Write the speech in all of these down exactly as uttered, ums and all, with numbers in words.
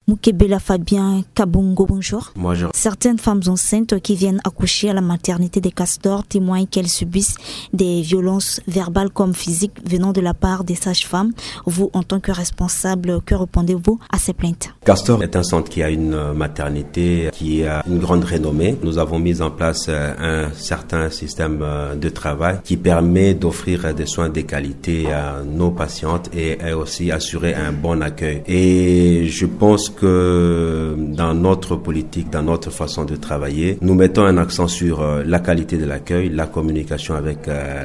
Moukebela Fabien Kabungo, bonjour. Bonjour. Certaines femmes enceintes qui viennent accoucher à la maternité des Castors témoignent qu'elles subissent des violences verbales comme physiques venant de la part des sages-femmes. Vous, en tant que responsable, que répondez-vous à ces plaintes? Castor est un centre qui a une maternité qui a une grande renommée. Nous avons mis en place un certain système de travail qui permet d'offrir des soins de qualité à nos patientes et aussi assurer un bon accueil. Et je pense que dans notre politique, dans notre façon de travailler, nous mettons un accent sur la qualité de l'accueil, la communication avec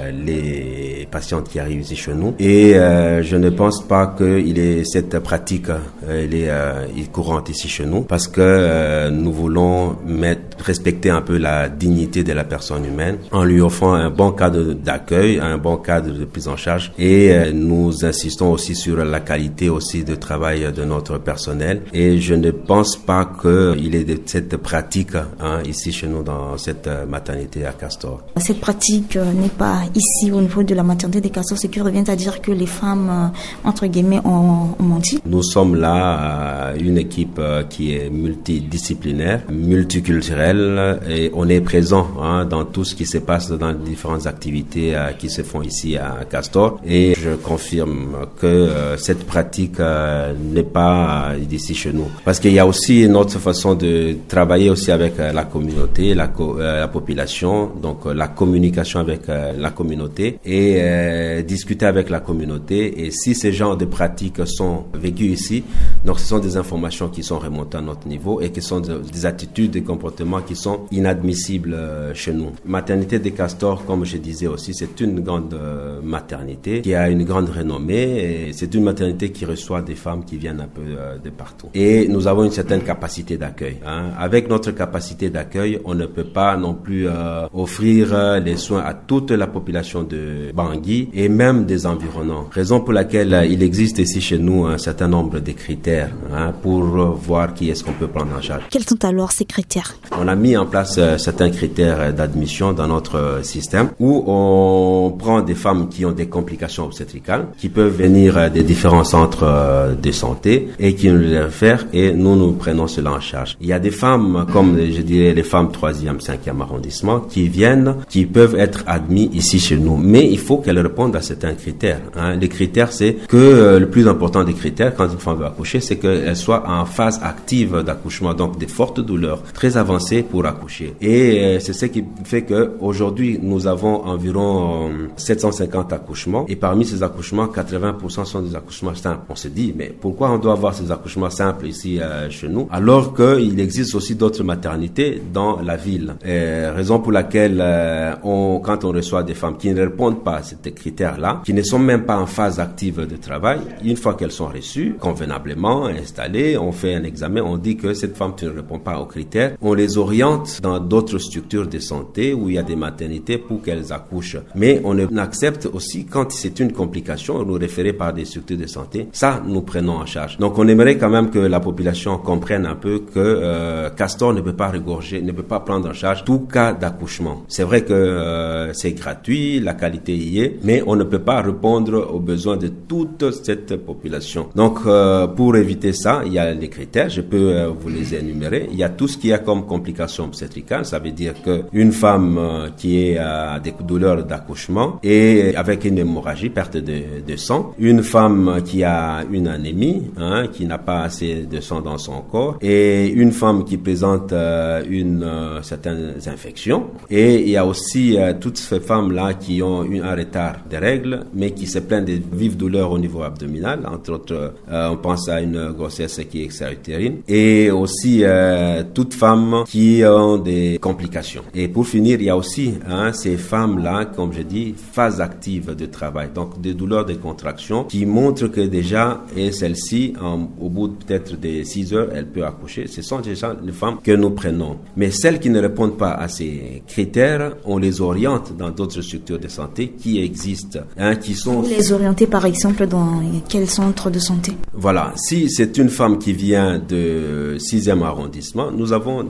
les patientes qui arrivent ici chez nous. Et je ne pense pas qu'il est cette pratique, elle est, elle est courante ici chez nous, parce que nous voulons mettre, respecter un peu la dignité de la personne humaine en lui offrant un bon cadre d'accueil, un bon cadre de prise en charge. Et nous insistons aussi sur la qualité aussi de travail de notre personnel. Et je ne pense pas qu'il y ait de cette pratique hein, ici chez nous dans cette maternité à Castor. Cette pratique euh, n'est pas ici au niveau de la maternité des Castors, ce qui revient à dire que les femmes, euh, entre guillemets, ont, ont menti. Nous sommes là euh, une équipe euh, qui est multidisciplinaire, multiculturelle, et on est présent hein, dans tout ce qui se passe dans les différentes activités euh, qui se font ici à Castor. Et je confirme que euh, cette pratique euh, n'est pas euh, d'ici chez nous. Parce qu'il y a aussi une autre façon de travailler aussi avec euh, la communauté, la, co- euh, la population, donc euh, la communication avec euh, la communauté et euh, discuter avec la communauté. Et si ces genres de pratiques sont vécues ici, donc ce sont des informations qui sont remontées à notre niveau et qui sont de, des attitudes, des comportements qui sont inadmissibles euh, chez nous. Maternité des Castors, comme je disais aussi, c'est une grande euh, maternité qui a une grande renommée et c'est une maternité qui reçoit des femmes qui viennent un peu euh, de partout. Et nous avons une certaine capacité d'accueil. Hein. Avec notre capacité d'accueil, on ne peut pas non plus euh, offrir euh, les soins à toute la population de Bangui et même des environnants. Raison pour laquelle euh, il existe ici chez nous un certain nombre de critères hein, pour euh, voir qui est-ce qu'on peut prendre en charge. Quels sont alors ces critères? On a mis en place euh, certains critères d'admission dans notre euh, système où on prend des femmes qui ont des complications obstétricales, qui peuvent venir euh, des différents centres euh, de santé et qui nous les réfèrent et nous nous prenons cela en charge. Il y a des femmes, comme je dirais les femmes troisième, cinquième arrondissement, qui viennent, qui peuvent être admis ici chez nous. Mais il faut qu'elles répondent à certains critères. Hein. Les critères, c'est que euh, le plus important des critères quand une femme veut accoucher, c'est qu'elle soit en phase active d'accouchement, donc des fortes douleurs très avancées pour accoucher. Et euh, c'est ce qui fait que aujourd'hui nous avons environ euh, sept cent cinquante accouchements et parmi ces accouchements, quatre-vingts pour cent sont des accouchements simples. On se dit, mais pourquoi on doit avoir ces accouchements simples ici euh, chez nous, alors qu'il existe aussi d'autres maternités dans la ville. Et raison pour laquelle, euh, on, quand on reçoit des femmes qui ne répondent pas à ces critères-là, qui ne sont même pas en phase active de travail, une fois qu'elles sont reçues, convenablement installées, on fait un examen, on dit que cette femme ne répond pas aux critères, on les oriente dans d'autres structures de santé où il y a des maternités pour qu'elles accouchent. Mais on accepte aussi quand c'est une complication, nous référer par des structures de santé, ça nous prenons en charge. Donc on aimerait quand même que la population comprenne un peu que euh, Castor ne peut pas regorger, ne peut pas prendre en charge tout cas d'accouchement. C'est vrai que euh, c'est gratuit, la qualité y est, mais on ne peut pas répondre aux besoins de toute cette population. Donc euh, pour éviter ça, il y a les critères, je peux euh, vous les énumérer. Il y a tout ce qu'il y a comme complications obstétricales, ça veut dire que une femme euh, qui est à euh, des douleurs d'accouchement et avec une hémorragie, perte de, de sang, une femme qui a une anémie, hein, qui n'a pas assez de sang dans son corps, et une femme qui présente euh, une euh, certaines infections, et il y a aussi euh, toutes ces femmes-là qui ont une, un retard de règles, mais qui se plaignent de vives douleurs au niveau abdominal, entre autres, euh, on pense à une grossesse qui est extra-utérine, et aussi euh, toutes femmes qui ont des complications. Et pour finir, il y a aussi hein, ces femmes-là, comme je dis, phase active de travail, donc des douleurs de contraction qui montrent que déjà, et celle-ci, en, au bout peut-être de six heures, elle peut accoucher. Ce sont déjà les femmes que nous prenons. Mais celles qui ne répondent pas à ces critères, on les oriente dans d'autres structures de santé qui existent, hein, qui sont... Vous les orientez par exemple dans quel centre de santé? Voilà. Si c'est une femme qui vient de sixième arrondissement, nous avons des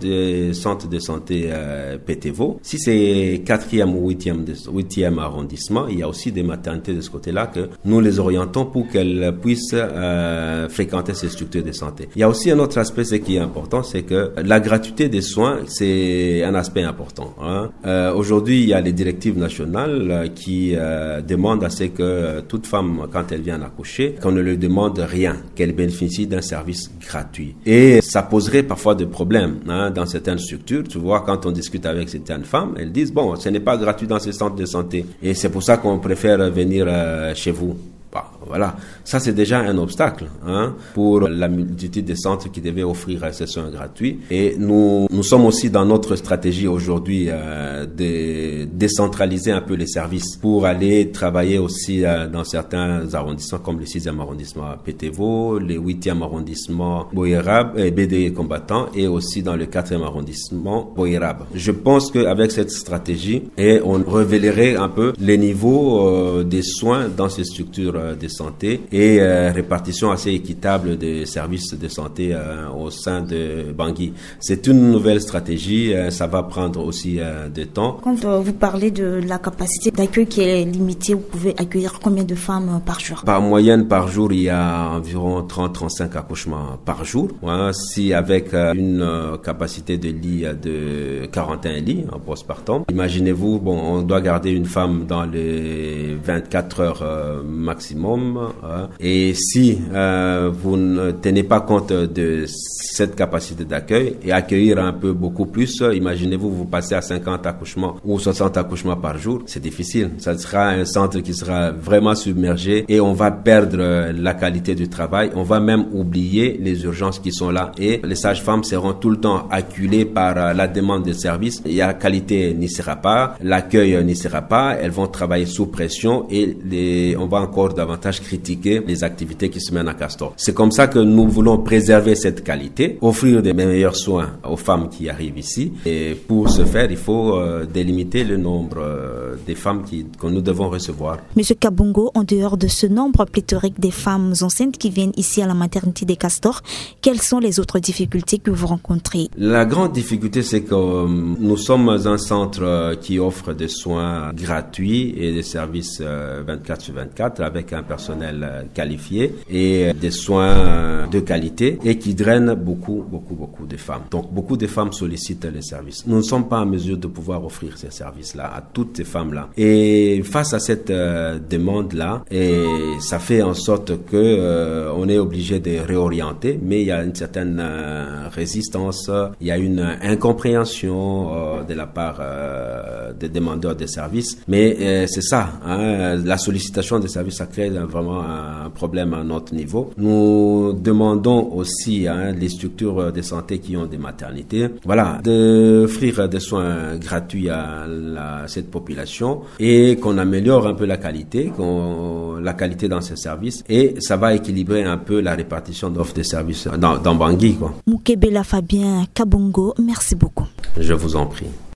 des centres de santé euh, P T V O. Si c'est quatrième ou huitième, huitième arrondissement, il y a aussi des maternités de ce côté-là que nous les orientons pour qu'elles puissent euh, fréquenter ces structures de santé. Il y a aussi un autre aspect, ce qui est important, c'est que la gratuité des soins, c'est un aspect important. Hein. Euh, aujourd'hui, il y a les directives nationales euh, qui euh, demandent à ce que toute femme, quand elle vient accoucher, qu'on ne lui demande rien, qu'elle bénéficie d'un service gratuit. Et ça poserait parfois des problèmes hein, dans certaines structures. Tu vois, quand on discute avec certaines femmes, elles disent, bon, ce n'est pas gratuit dans ces centres de santé. Et c'est pour ça qu'on préfère venir euh, chez vous. Bah, voilà, ça c'est déjà un obstacle hein, pour la multitude de centres qui devaient offrir ces soins gratuits. Et nous, nous sommes aussi dans notre stratégie aujourd'hui euh, de décentraliser un peu les services pour aller travailler aussi euh, dans certains arrondissements comme le sixième arrondissement P T V O, le huitième arrondissement Boyerab, euh, B D combattant et aussi dans le quatrième arrondissement Boyerab. Je pense qu'avec cette stratégie, et on révélerait un peu les niveaux euh, des soins dans ces structures de santé et euh, répartition assez équitable des services de santé euh, au sein de Bangui. C'est une nouvelle stratégie, euh, ça va prendre aussi euh, de temps. Quand euh, vous parlez de la capacité d'accueil qui est limitée, vous pouvez accueillir combien de femmes par jour? Par moyenne, par jour, il y a environ trente à trente-cinq accouchements par jour. Hein, si avec euh, une euh, capacité de lit de quarante et un lits en postpartum, imaginez-vous, bon, on doit garder une femme dans les vingt-quatre heures euh, maximum. Hein. Et si euh, vous ne tenez pas compte de cette capacité d'accueil et accueillir un peu beaucoup plus, imaginez-vous, vous passez à cinquante accouchements ou soixante accouchements par jour, c'est difficile. Ça sera un centre qui sera vraiment submergé et on va perdre la qualité du travail. On va même oublier les urgences qui sont là et les sages-femmes seront tout le temps acculées par la demande de services. La qualité n'y sera pas, l'accueil n'y sera pas, elles vont travailler sous pression et les, on va encore davantage critiquer les activités qui se mènent à Castor. C'est comme ça que nous voulons préserver cette qualité, offrir des meilleurs soins aux femmes qui arrivent ici. Et pour ce faire, il faut euh, délimiter le nombre euh, des femmes qui, que nous devons recevoir. Monsieur Kabongo, en dehors de ce nombre pléthorique des femmes enceintes qui viennent ici à la maternité des Castors, quelles sont les autres difficultés que vous rencontrez? La grande difficulté, c'est que euh, nous sommes un centre euh, qui offre des soins gratuits et des services euh, vingt-quatre sur vingt-quatre avec un personnel qualifié et des soins de qualité et qui drainent beaucoup, beaucoup, beaucoup de femmes. Donc, beaucoup de femmes sollicitent les services. Nous ne sommes pas en mesure de pouvoir offrir ces services-là à toutes ces femmes-là. Et face à cette euh, demande-là, et ça fait en sorte que euh, on est obligé de réorienter, mais il y a une certaine euh, résistance, il y a une incompréhension euh, de la part euh, des demandeurs de services. Mais euh, c'est ça, hein, la sollicitation des services, ça crée vraiment un problème à notre niveau. Nous demandons aussi hein, les structures de santé qui ont des maternités, voilà, d'offrir des soins gratuits à la, cette population et qu'on améliore un peu la qualité, qu'on, la qualité dans ces services et ça va équilibrer un peu la répartition d'offres de services dans, dans Bangui, quoi. Moukebela Fabien Kabongo, merci beaucoup. Je vous en prie.